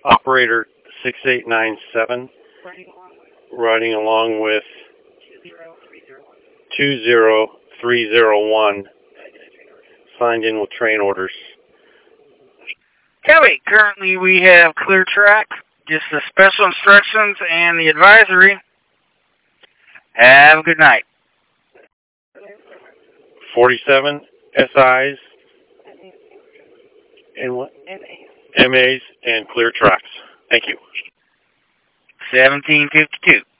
Operator 6897, riding along with 20301, signed in with train orders. Copy. Currently we have clear track, just the special instructions and the advisory. Have a good night. 47 SIs and what? MAs and clear tracks. Thank you. 1752.